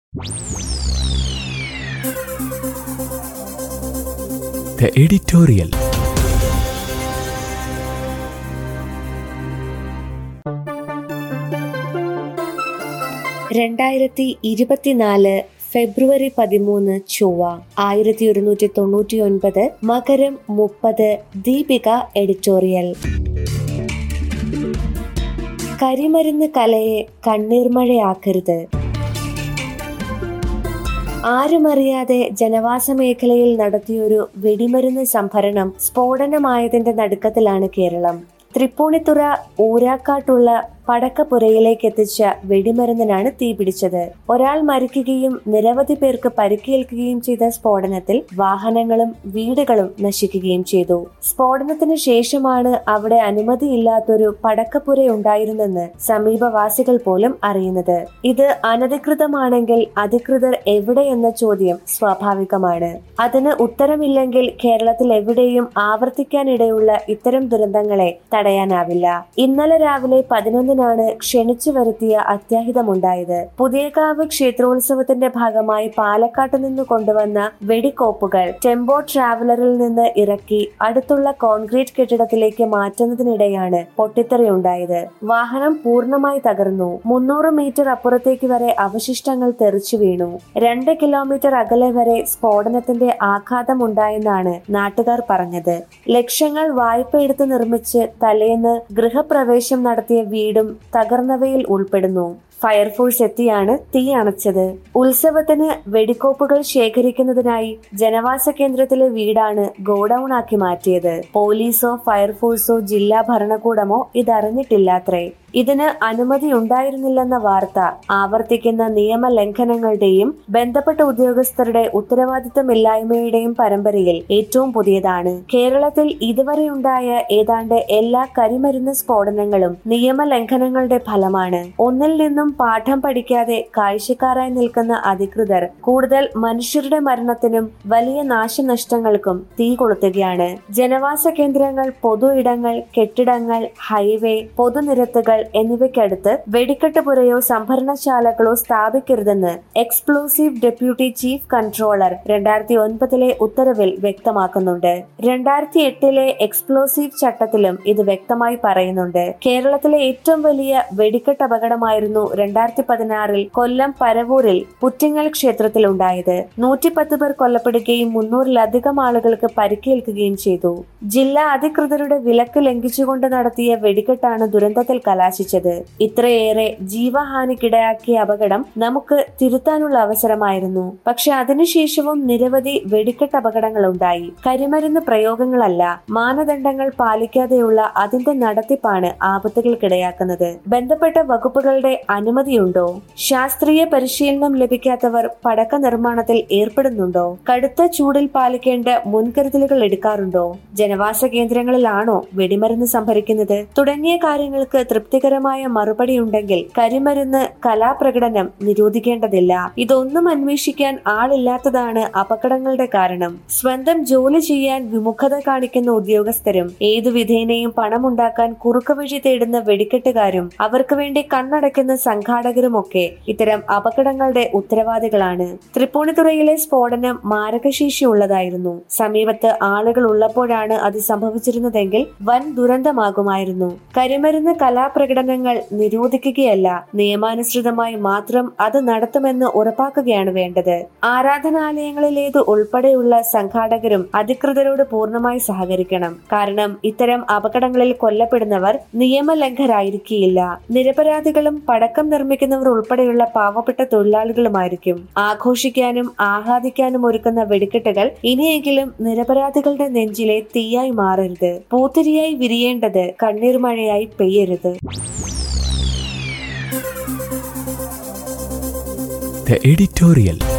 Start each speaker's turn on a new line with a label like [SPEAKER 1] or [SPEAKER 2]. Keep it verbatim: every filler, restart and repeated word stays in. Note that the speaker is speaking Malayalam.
[SPEAKER 1] The editorial.
[SPEAKER 2] രണ്ടായിരത്തി ഇരുപത്തിനാല് ഫെബ്രുവരി പതിമൂന്ന് ചൊവ്വ. ആയിരത്തി ഒരുന്നൂറ്റി തൊണ്ണൂറ്റി ഒൻപത് മകരം മുപ്പത്. ദീപിക എഡിറ്റോറിയൽ. കരിമരുന്ന് കലയെ കണ്ണീർമഴയാക്കരുത്. ആരുമറിയാതെ ജനവാസ മേഖലയിൽ നടത്തിയൊരു വെടിമരുന്ന് സംഭരണം സ്ഫോടനമായതിന്റെ നടുക്കത്തിലാണ് കേരളം. തൃപ്പൂണിത്തുറ ഊരാക്കാട്ടുള്ള പടക്കപ്പുരയിലേക്ക് എത്തിച്ച വെടിമരുന്നിനാണ് തീപിടിച്ചത്. ഒരാൾ മരിക്കുകയും നിരവധി പേർക്ക് പരിക്കേൽക്കുകയും ചെയ്ത സ്ഫോടനത്തിൽ വാഹനങ്ങളും വീടുകളും നശിക്കുകയും ചെയ്തു. സ്ഫോടനത്തിന് ശേഷമാണ് അവിടെ അനുമതിയില്ലാത്തൊരു പടക്കപ്പുരയുണ്ടായിരുന്നെന്ന് സമീപവാസികൾ പോലും അറിയുന്നത്. ഇത് അനധികൃതമാണെങ്കിൽ അധികൃതർ എവിടെയെന്ന ചോദ്യം സ്വാഭാവികമാണ്. അതിന് ഉത്തരമില്ലെങ്കിൽ കേരളത്തിൽ എവിടെയും ആവർത്തിക്കാനിടയുള്ള ഇത്തരം ദുരന്തങ്ങളെ തടയാനാവില്ല. ഇന്നലെ രാവിലെ പതിനൊന്നിന് ാണ് ക്ഷണിച്ചു വരുത്തിയ അത്യാഹിതമുണ്ടായത്. പുതിയകാവ് ക്ഷേത്രോത്സവത്തിന്റെ ഭാഗമായി പാലക്കാട്ട് നിന്ന് കൊണ്ടുവന്ന വെടിക്കോപ്പുകൾ ടെമ്പോ ട്രാവലറിൽ നിന്ന് ഇറക്കി അടുത്തുള്ള കോൺക്രീറ്റ് കെട്ടിടത്തിലേക്ക് മാറ്റുന്നതിനിടെയാണ് പൊട്ടിത്തെറിയുണ്ടായത്. വാഹനം പൂർണ്ണമായി തകർന്നു. മുന്നൂറ് മീറ്റർ അപ്പുറത്തേക്ക് വരെ അവശിഷ്ടങ്ങൾ തെറിച്ചു വീണു. രണ്ട് കിലോമീറ്റർ അകലെ വരെ സ്ഫോടനത്തിന്റെ ആഘാതമുണ്ടായെന്നാണ് നാട്ടുകാർ പറഞ്ഞത്. ലക്ഷങ്ങൾ വായ്പ എടുത്ത് നിർമ്മിച്ച് തലേന്ന് ഗൃഹപ്രവേശം നടത്തിയ വീടും തകർന്നവയിൽ ഉൾപ്പെടുന്നു. ഫയർഫോഴ്സ് എത്തിയാണ് തീ അണച്ചത്. ഉത്സവത്തിന് വെടിക്കോപ്പുകൾ ശേഖരിക്കുന്നതിനായി ജനവാസ കേന്ദ്രത്തിലെ വീടാണ് ഗോഡൌൺ ആക്കി മാറ്റിയത്. പോലീസോ ഫയർഫോഴ്സോ ജില്ലാ ഭരണകൂടമോ ഇതറിഞ്ഞിട്ടില്ലാത്രേ. ഇതിന് അനുമതി ഉണ്ടായിരുന്നില്ലെന്ന വാർത്ത ആവർത്തിക്കുന്ന നിയമലംഘനങ്ങളുടെയും ബന്ധപ്പെട്ട ഉദ്യോഗസ്ഥരുടെ ഉത്തരവാദിത്തമില്ലായ്മയുടെയും പരമ്പരയിൽ ഏറ്റവും പുതിയതാണ്. കേരളത്തിൽ ഇതുവരെയുണ്ടായ ഏതാണ്ട് എല്ലാ കരിമരുന്ന് സ്ഫോടനങ്ങളും നിയമലംഘനങ്ങളുടെ ഫലമാണ്. ഒന്നിൽ നിന്നും പാഠം പഠിക്കാതെ കാഴ്ചക്കാരായി നിൽക്കുന്ന അധികൃതർ കൂടുതൽ മനുഷ്യരുടെ മരണത്തിനും വലിയ നാശനഷ്ടങ്ങൾക്കും തീ കൊളുത്തുകയാണ്. ജനവാസ കേന്ദ്രങ്ങൾ, പൊതു ഇടങ്ങൾ, കെട്ടിടങ്ങൾ, ഹൈവേ, പൊതുനിരത്തുകൾ എന്നിവയ്ക്കടുത്ത് വെടിക്കെട്ട് പുരയോ സംഭരണശാലകളോ സ്ഥാപിക്കരുതെന്ന് എക്സ്പ്ലോസീവ് ഡെപ്യൂട്ടി ചീഫ് കൺട്രോളർ രണ്ടായിരത്തി ഒൻപതിലെ ഉത്തരവിൽ വ്യക്തമാക്കുന്നുണ്ട്. രണ്ടായിരത്തി എട്ടിലെ എക്സ്പ്ലോസീവ് ചട്ടത്തിലും ഇത് വ്യക്തമായി പറയുന്നുണ്ട്. കേരളത്തിലെ ഏറ്റവും വലിയ വെടിക്കെട്ട് അപകടമായിരുന്നു രണ്ടായിരത്തി പതിനാറിൽ കൊല്ലം പരവൂരിൽ പുറ്റിങ്ങൽ ക്ഷേത്രത്തിൽ ഉണ്ടായത്. നൂറ്റിപ്പത്ത് പേർ കൊല്ലപ്പെടുകയും മുന്നൂറിലധികം ആളുകൾക്ക് പരിക്കേൽക്കുകയും ചെയ്തു. ജില്ലാ അധികൃതരുടെ വിലക്ക് ലംഘിച്ചുകൊണ്ട് നടത്തിയ വെടിക്കെട്ടാണ് ദുരന്തത്തിൽ കലാശിച്ചത്. ഇത്രയേറെ ജീവഹാനിക്കിടയാക്കിയ അപകടം നമുക്ക് തിരുത്താനുള്ള അവസരമായിരുന്നു. പക്ഷെ അതിനുശേഷവും നിരവധി വെടിക്കെട്ട് അപകടങ്ങൾ ഉണ്ടായി. കരിമരുന്ന് പ്രയോഗങ്ങളല്ല, മാനദണ്ഡങ്ങൾ പാലിക്കാതെയുള്ള അതിന്റെ നടത്തിപ്പാണ് ആപത്തുകൾക്കിടയാക്കുന്നത്. ബന്ധപ്പെട്ട വകുപ്പുകളുടെ അനുമതിയുണ്ടോ? ശാസ്ത്രീയ പരിശീലനം ലഭിക്കാത്തവർ പടക്ക നിർമ്മാണത്തിൽ ഏർപ്പെടുന്നുണ്ടോ? കടുത്ത ചൂടിൽ പാലിക്കേണ്ട മുൻകരുതലുകൾ എടുക്കാറുണ്ടോ? ജനവാസ കേന്ദ്രങ്ങളിലാണോ വെടിമരുന്ന് സംഭരിക്കുന്നത്? തുടങ്ങിയ കാര്യങ്ങൾക്ക് തൃപ്തികരമായ മറുപടി ഉണ്ടെങ്കിൽ കരിമരുന്ന് കലാപ്രകടനം നിരോധിക്കേണ്ടതില്ല. ഇതൊന്നും അന്വേഷിക്കാൻ ആളില്ലാത്തതാണ് അപകടങ്ങളുടെ കാരണം. സ്വന്തം ജോലി ചെയ്യാൻ വിമുഖത കാണിക്കുന്ന ഉദ്യോഗസ്ഥരും ഏതു വിധേനയും പണമുണ്ടാക്കാൻ കുറുക്കുവഴി തേടുന്ന വെടിക്കെട്ടുകാരും അവർക്ക് വേണ്ടി കണ്ണടയ്ക്കുന്ന സംഘാടകരുമൊക്കെ ഇത്തരം അപകടങ്ങളുടെ ഉത്തരവാദികളാണ്. തൃപ്പൂണിത്തുറയിലെ സ്ഫോടനം മാരകശേഷിയുള്ളതായിരുന്നു. സമീപത്ത് ആളുകൾ ഉള്ളപ്പോഴാണ് അത് സംഭവിച്ചിരുന്നതെങ്കിൽ വൻ ദുരന്തമാകുമായിരുന്നു. കരിമരുന്ന് കലാപ്രകടനങ്ങൾ നിരോധിക്കുകയല്ല, നിയമാനുസൃതമായി മാത്രം അത് നടത്തുമെന്ന് ഉറപ്പാക്കുകയാണ് വേണ്ടത്. ആരാധനാലയങ്ങളിലേത് ഉൾപ്പെടെയുള്ള സംഘാടകരും അധികൃതരോട് പൂർണ്ണമായി സഹകരിക്കണം. കാരണം ഇത്തരം അപകടങ്ങളിൽ കൊല്ലപ്പെടുന്നവർ നിയമലംഘരായിരിക്കില്ല. നിരപരാധികളും പടക്കം നിർമ്മിക്കുന്നവർ ഉൾപ്പെടെയുള്ള പാവപ്പെട്ട തൊഴിലാളികളുമായിരിക്കും. ആഘോഷിക്കാനും ആഹ്ലാദിക്കാനും ഒരുക്കുന്ന വെടിക്കെട്ടുകൾ ഇനിയെങ്കിലും നിരപരാധികളുടെ നെഞ്ചിലെ തീയായി മാറരുത്. പൂത്തിരിയായി വിരിയേണ്ടത് കണ്ണീർ മഴയായി പെയ്യരുത്.
[SPEAKER 1] The editorial.